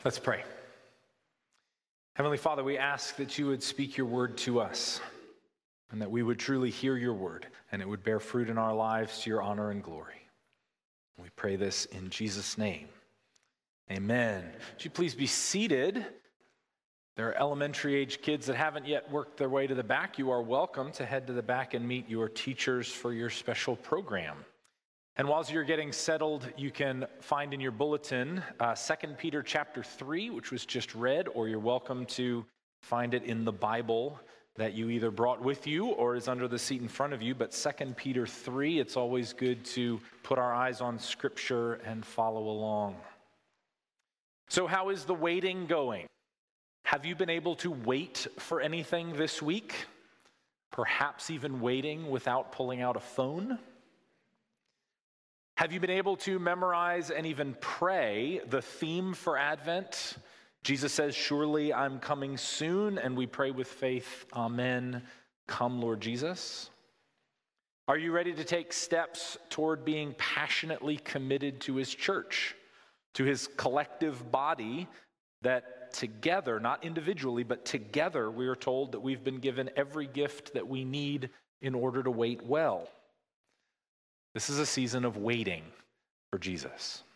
Let's pray. Heavenly Father, we ask that you would speak your word to us and that we would truly hear your word and it would bear fruit in our lives to your honor and glory. We pray this in Jesus' name. Amen. Would you please be seated? There are elementary age kids that haven't yet worked their way to the back. You are welcome to head to the back and meet your teachers for your special program. And while you're getting settled, you can find in your bulletin 2 Peter chapter 3, which was just read, or you're welcome to find it in the Bible that you either brought with you or is under the seat in front of you. But 2 Peter 3, it's always good to put our eyes on Scripture and follow along. So how is the waiting going? Have you been able to wait for anything this week? Perhaps even waiting without pulling out a phone? Have you been able to memorize and even pray the theme for Advent? Jesus says, "Surely I'm coming soon," and we pray with faith, "Amen, come Lord Jesus." Are you ready to take steps toward being passionately committed to his church, to his collective body that together, not individually, but together, we are told that we've been given every gift that we need in order to wait well? This is a season of waiting for Jesus.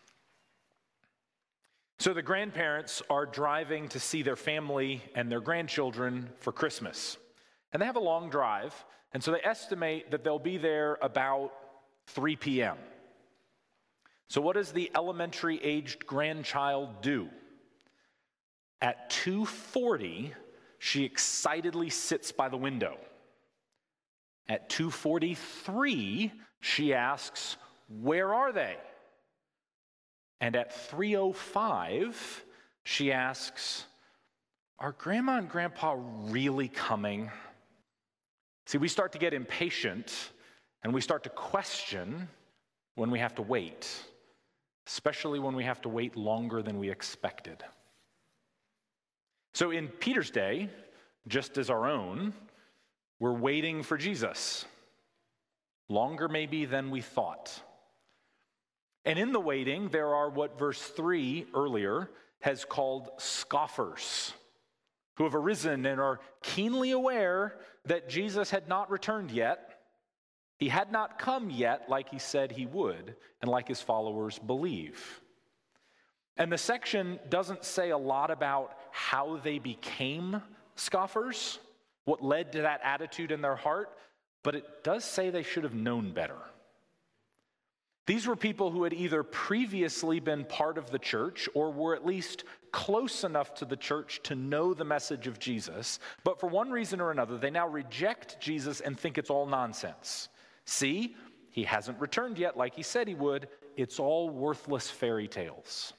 So the grandparents are driving to see their family and their grandchildren for Christmas. And they have a long drive, and so they estimate that they'll be there about 3 p.m. So what does the elementary-aged grandchild do? At 2:40, she excitedly sits by the window. At 2:43, she asks, "Where are they?" And at 3:05, she asks, "Are Grandma and Grandpa really coming?" See, we start to get impatient and we start to question when we have to wait, especially when we have to wait longer than we expected. So in Peter's day, just as our own, we're waiting for Jesus. Longer maybe than we thought. And in the waiting, there are what verse 3 earlier has called scoffers, who have arisen and are keenly aware that Jesus had not returned yet. He had not come yet like he said he would, and like his followers believe. And the section doesn't say a lot about how they became scoffers, what led to that attitude in their heart, but it does say they should have known better. These were people who had either previously been part of the church or were at least close enough to the church to know the message of Jesus, but for one reason or another, they now reject Jesus and think it's all nonsense. See, he hasn't returned yet like he said he would. It's all worthless fairy tales.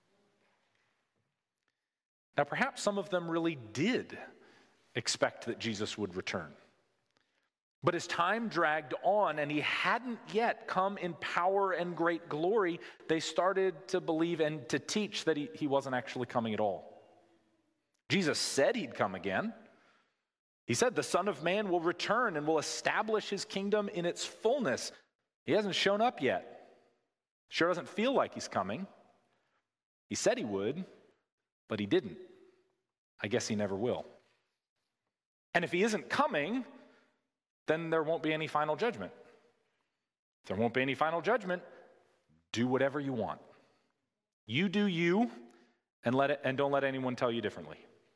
Now, perhaps some of them really did expect that Jesus would return. But as time dragged on and he hadn't yet come in power and great glory, they started to believe and to teach that he wasn't actually coming at all. Jesus said he'd come again. He said the Son of Man will return and will establish his kingdom in its fullness. He hasn't shown up yet. Sure doesn't feel like he's coming. He said he would, but he didn't. I guess he never will. And if he isn't coming, then there won't be any final judgment. If there won't be any final judgment, do whatever you want. You do you, and don't let anyone tell you differently.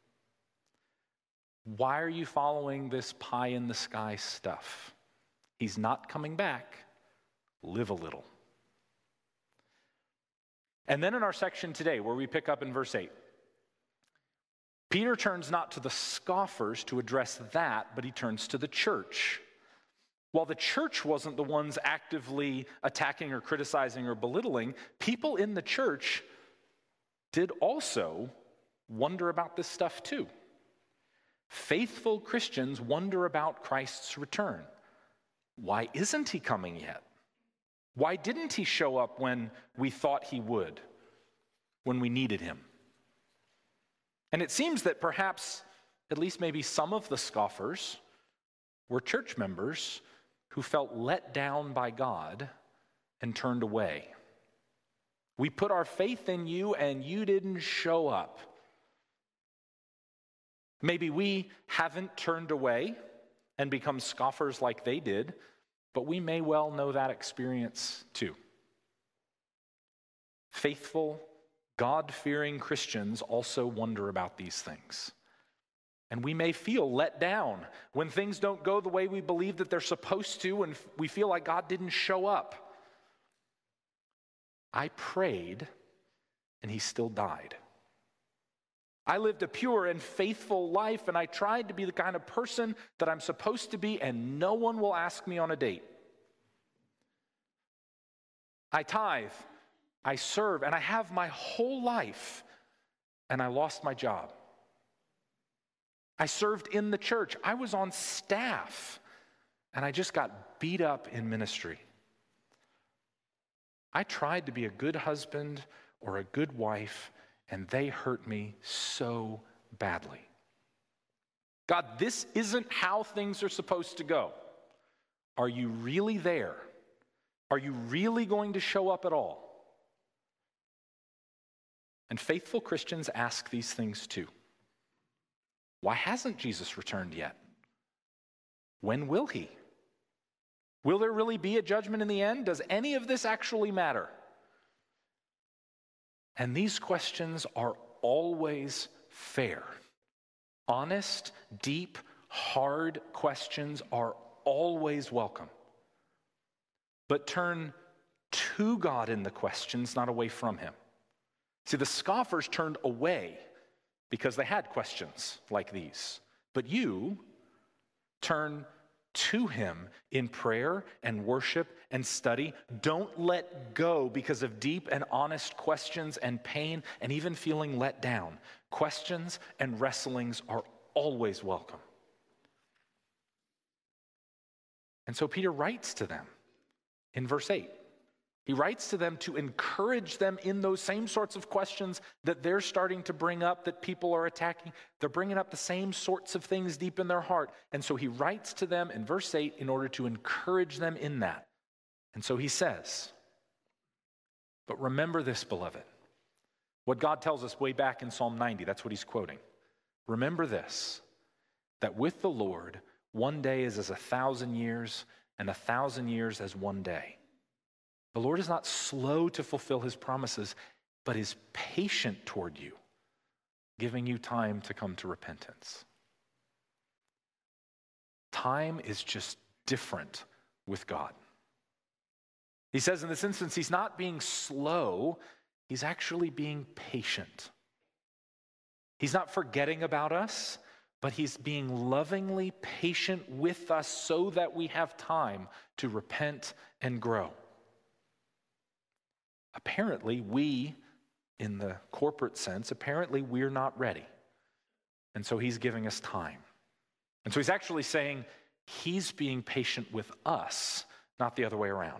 Why are you following this pie in the sky stuff? He's not coming back. Live a little. And then in our section today, where we pick up in verse 8, Peter turns not to the scoffers to address that, but he turns to the church. While the church wasn't the ones actively attacking or criticizing or belittling, people in the church did also wonder about this stuff too. Faithful Christians wonder about Christ's return. Why isn't he coming yet? Why didn't he show up when we thought he would, when we needed him? And it seems that perhaps, at least maybe some of the scoffers were church members who felt let down by God and turned away. We put our faith in you and you didn't show up. Maybe we haven't turned away and become scoffers like they did, but we may well know that experience too. Faithful, God-fearing Christians also wonder about these things. And we may feel let down when things don't go the way we believe that they're supposed to, and we feel like God didn't show up. I prayed, and he still died. I lived a pure and faithful life, and I tried to be the kind of person that I'm supposed to be, and no one will ask me on a date. I tithe, I serve, and I have my whole life, and I lost my job. I served in the church. I was on staff, and I just got beat up in ministry. I tried to be a good husband or a good wife, and they hurt me so badly. God, this isn't how things are supposed to go. Are you really there? Are you really going to show up at all? And faithful Christians ask these things too. Why hasn't Jesus returned yet? When will he? Will there really be a judgment in the end? Does any of this actually matter? And these questions are always fair. Honest, deep, hard questions are always welcome. But turn to God in the questions, not away from him. See, the scoffers turned away because they had questions like these. But you turn to him in prayer and worship and study. Don't let go because of deep and honest questions and pain and even feeling let down. Questions and wrestlings are always welcome. And so Peter writes to them in verse 8. He writes to them to encourage them in those same sorts of questions that they're starting to bring up, that people are attacking. They're bringing up the same sorts of things deep in their heart. And so he writes to them in verse 8 in order to encourage them in that. And so he says, but remember this, beloved. What God tells us way back in Psalm 90, that's what he's quoting. Remember this, that with the Lord, one day is as 1,000 years, and 1,000 years as one day. The Lord is not slow to fulfill his promises, but is patient toward you, giving you time to come to repentance. Time is just different with God. He says in this instance, he's not being slow, he's actually being patient. He's not forgetting about us, but he's being lovingly patient with us so that we have time to repent and grow. Apparently, we, in the corporate sense, apparently we're not ready. And so he's giving us time. And so he's actually saying he's being patient with us, not the other way around.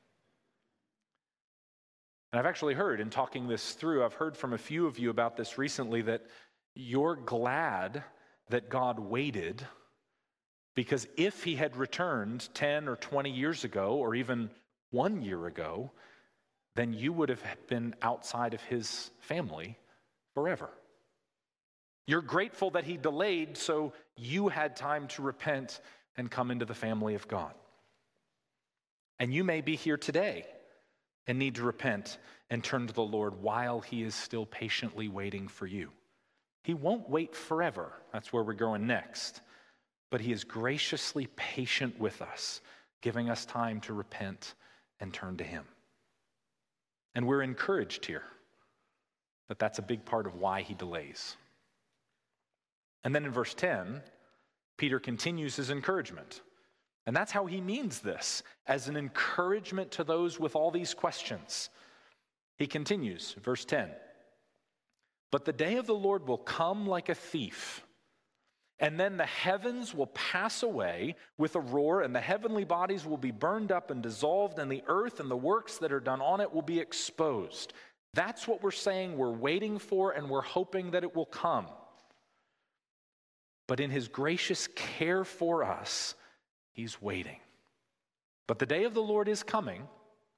And I've actually heard, in talking this through, I've heard from a few of you about this recently, that you're glad that God waited, because if he had returned 10 or 20 years ago, or even 1 year ago, then you would have been outside of his family forever. You're grateful that he delayed so you had time to repent and come into the family of God. And you may be here today and need to repent and turn to the Lord while he is still patiently waiting for you. He won't wait forever. That's where we're going next. But he is graciously patient with us, giving us time to repent and turn to him. And we're encouraged here that that's a big part of why he delays. And then in verse 10, Peter continues his encouragement. And that's how he means this, as an encouragement to those with all these questions. He continues, verse 10, but the day of the Lord will come like a thief, and then the heavens will pass away with a roar, and the heavenly bodies will be burned up and dissolved, and the earth and the works that are done on it will be exposed. That's what we're saying we're waiting for, and we're hoping that it will come. But in his gracious care for us, he's waiting. But the day of the Lord is coming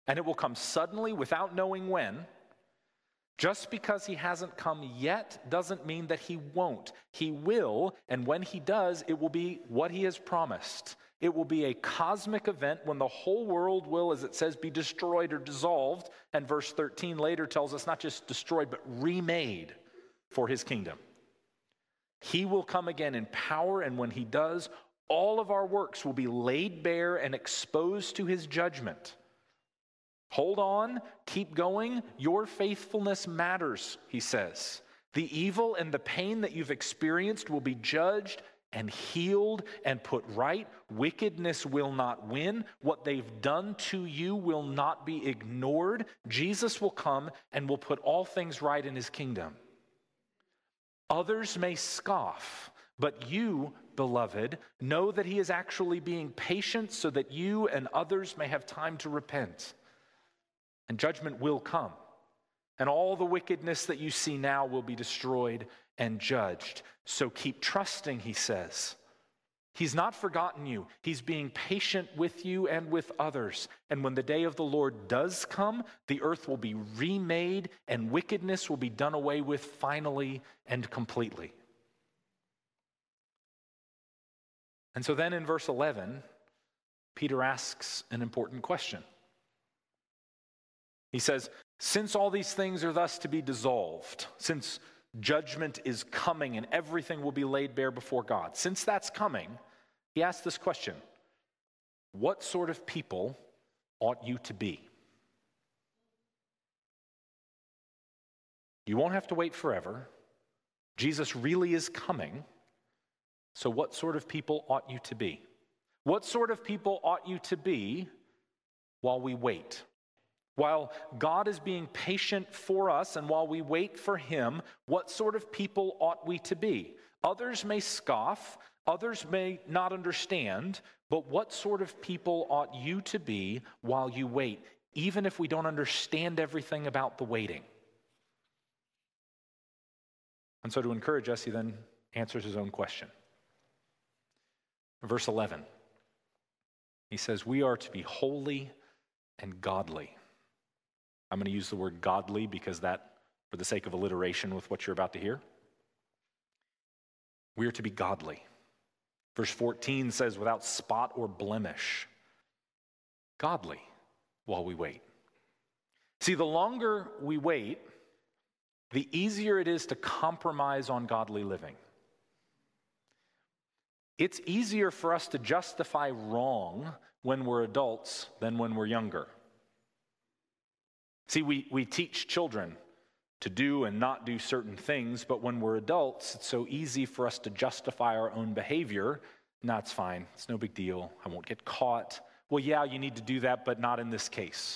and it will come suddenly without knowing when. Just because he hasn't come yet doesn't mean that he won't. He will, and when he does, it will be what he has promised. It will be a cosmic event when the whole world will, as it says, be destroyed or dissolved. And verse 13 later tells us not just destroyed, but remade for his kingdom. He will come again in power, and when he does, all of our works will be laid bare and exposed to his judgment. Hold on, keep going. Your faithfulness matters, he says. The evil and the pain that you've experienced will be judged and healed and put right. Wickedness will not win. What they've done to you will not be ignored. Jesus will come and will put all things right in his kingdom. Others may scoff, but you, beloved, know that he is actually being patient so that you and others may have time to repent. And judgment will come, and all the wickedness that you see now will be destroyed and judged. So keep trusting, he says. He's not forgotten you. He's being patient with you and with others. And when the day of the Lord does come, the earth will be remade and wickedness will be done away with finally and completely. And so then in verse 11, Peter asks an important question. He says, since all these things are thus to be dissolved, since judgment is coming and everything will be laid bare before God, since that's coming, he asks this question: what sort of people ought you to be? You won't have to wait forever. Jesus really is coming. So what sort of people ought you to be? What sort of people ought you to be while we wait? While God is being patient for us and while we wait for him, what sort of people ought we to be? Others may scoff, others may not understand, but what sort of people ought you to be while you wait, even if we don't understand everything about the waiting? And so to encourage us, he then answers his own question. Verse 11, he says, we are to be holy and godly. I'm going to use the word godly because that, for the sake of alliteration with what you're about to hear. We are to be godly. Verse 14 says, without spot or blemish. Godly while we wait. See, the longer we wait, the easier it is to compromise on godly living. It's easier for us to justify wrong when we're adults than when we're younger. See, we teach children to do and not do certain things, but when we're adults, it's so easy for us to justify our own behavior. No, it's fine. It's no big deal. I won't get caught. Well, yeah, you need to do that, but not in this case.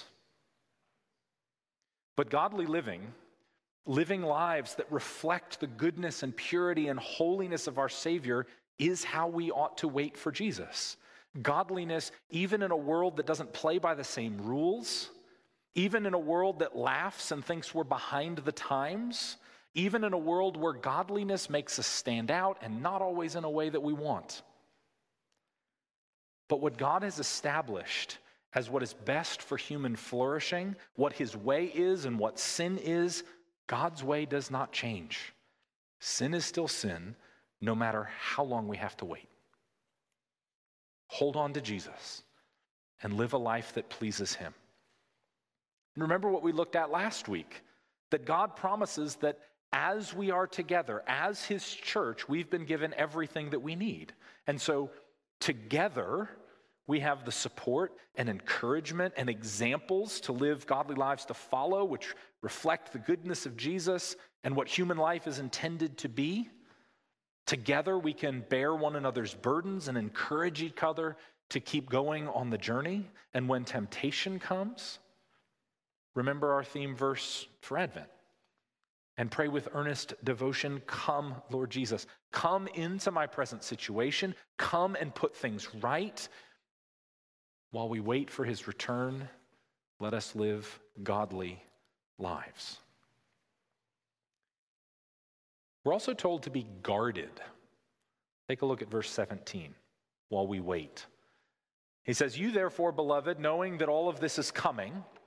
But godly living lives that reflect the goodness and purity and holiness of our Savior, is how we ought to wait for Jesus. Godliness, even in a world that doesn't play by the same rules, even in a world that laughs and thinks we're behind the times, even in a world where godliness makes us stand out and not always in a way that we want. But what God has established as what is best for human flourishing, what his way is and what sin is, God's way does not change. Sin is still sin, no matter how long we have to wait. Hold on to Jesus and live a life that pleases him. And remember what we looked at last week, that God promises that as we are together, as his church, we've been given everything that we need. And so together, we have the support and encouragement and examples to live godly lives to follow, which reflect the goodness of Jesus and what human life is intended to be. Together, we can bear one another's burdens and encourage each other to keep going on the journey. And when temptation comes, remember our theme verse for Advent. And pray with earnest devotion, come, Lord Jesus. Come into my present situation. Come and put things right. While we wait for his return, let us live godly lives. We're also told to be guarded. Take a look at verse 17 while we wait. He says, you therefore, beloved, knowing that all of this is coming,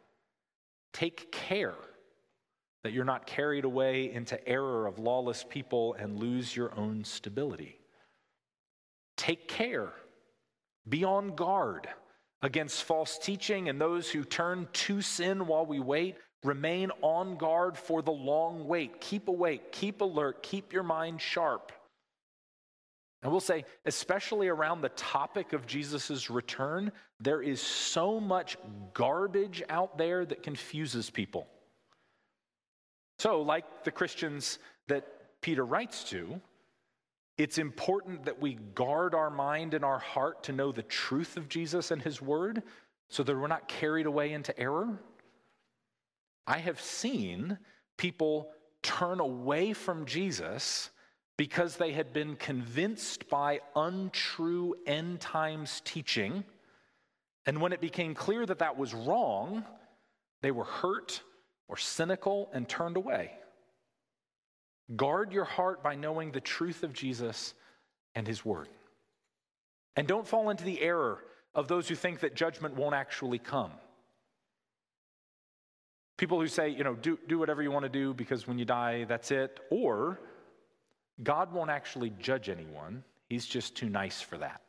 Take care that you're not carried away into error of lawless people and lose your own stability. Take care. Be on guard against false teaching and those who turn to sin while we wait. Remain on guard for the long wait. Keep awake, keep alert, keep your mind sharp. And we'll say, especially around the topic of Jesus' return, there is so much garbage out there that confuses people. So, like the Christians that Peter writes to, it's important that we guard our mind and our heart to know the truth of Jesus and his word so that we're not carried away into error. I have seen people turn away from Jesus because they had been convinced by untrue end times teaching. And when it became clear that that was wrong, they were hurt or cynical and turned away. Guard your heart by knowing the truth of Jesus and his word. And don't fall into the error of those who think that judgment won't actually come. People who say, do whatever you want to do because when you die, that's it. Or God won't actually judge anyone. He's just too nice for that.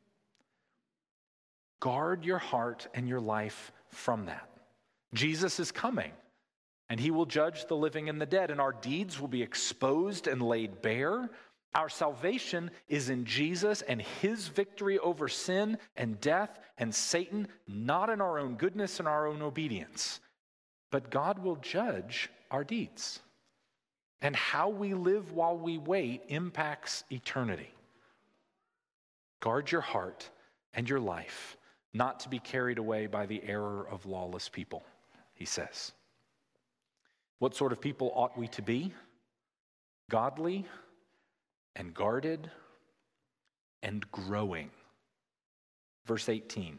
Guard your heart and your life from that. Jesus is coming, and he will judge the living and the dead, and our deeds will be exposed and laid bare. Our salvation is in Jesus and his victory over sin and death and Satan, not in our own goodness and our own obedience. But God will judge our deeds. And how we live while we wait impacts eternity. Guard your heart and your life, not to be carried away by the error of lawless people, he says. What sort of people ought we to be? Godly and guarded and growing. Verse 18.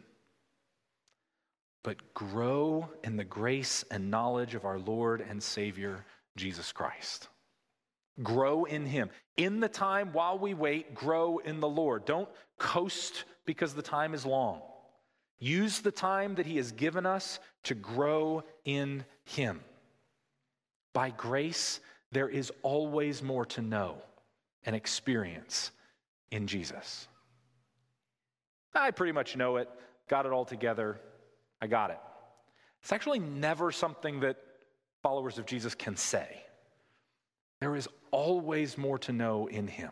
But grow in the grace and knowledge of our Lord and Savior, Jesus Christ. Grow in him. In the time while we wait, grow in the Lord. Don't coast because the time is long. Use the time that he has given us to grow in him. By grace, there is always more to know and experience in Jesus. I pretty much know it, got it all together, I got it. It's actually never something that followers of Jesus can say. There is always more to know in him.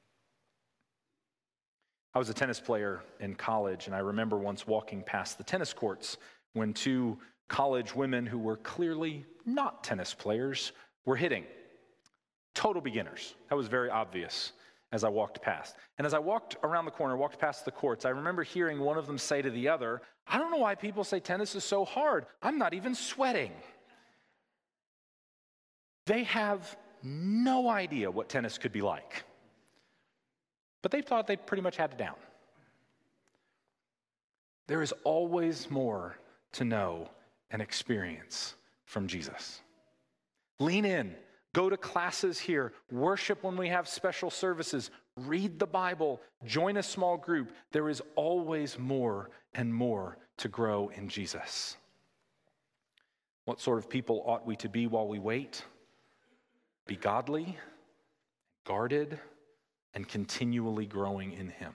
I was a tennis player in college, and I remember once walking past the tennis courts when two college women who were clearly not tennis players were hitting. Total beginners. That was very obvious as I walked past. And as I walked around the corner, walked past the courts, I remember hearing one of them say to the other, I don't know why people say tennis is so hard. I'm not even sweating. They have no idea what tennis could be like. But they thought they pretty much had it down. There is always more to know and experience from Jesus. Lean in. Go to classes here, worship when we have special services, read the Bible, join a small group. There is always more and more to grow in Jesus. What sort of people ought we to be while we wait? Be godly, guarded, and continually growing in him.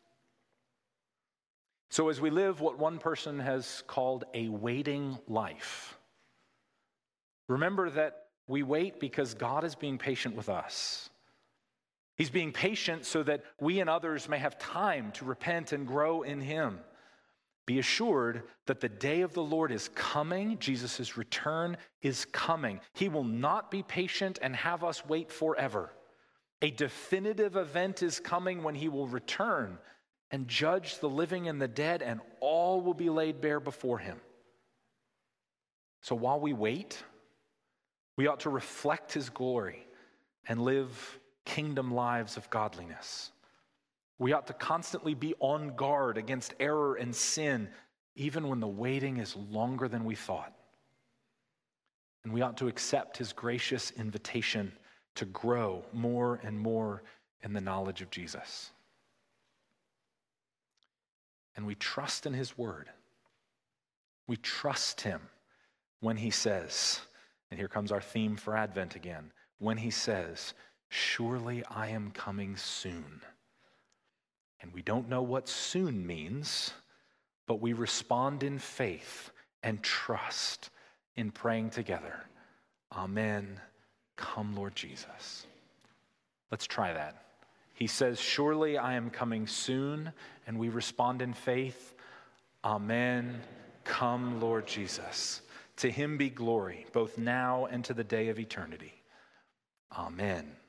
So as we live what one person has called a waiting life, remember that we wait because God is being patient with us. He's being patient so that we and others may have time to repent and grow in him. Be assured that the day of the Lord is coming. Jesus' return is coming. He will not be patient and have us wait forever. A definitive event is coming when he will return and judge the living and the dead, and all will be laid bare before him. So while we wait, we ought to reflect his glory and live kingdom lives of godliness. We ought to constantly be on guard against error and sin, even when the waiting is longer than we thought. And we ought to accept his gracious invitation to grow more and more in the knowledge of Jesus. And we trust in his word. We trust him when he says, and here comes our theme for Advent again, when he says, "Surely I am coming soon." And we don't know what soon means, but we respond in faith and trust in praying together, "Amen, come Lord Jesus." Let's try that. He says, "Surely I am coming soon," and we respond in faith, "Amen, come Lord Jesus." To him be glory, both now and to the day of eternity. Amen.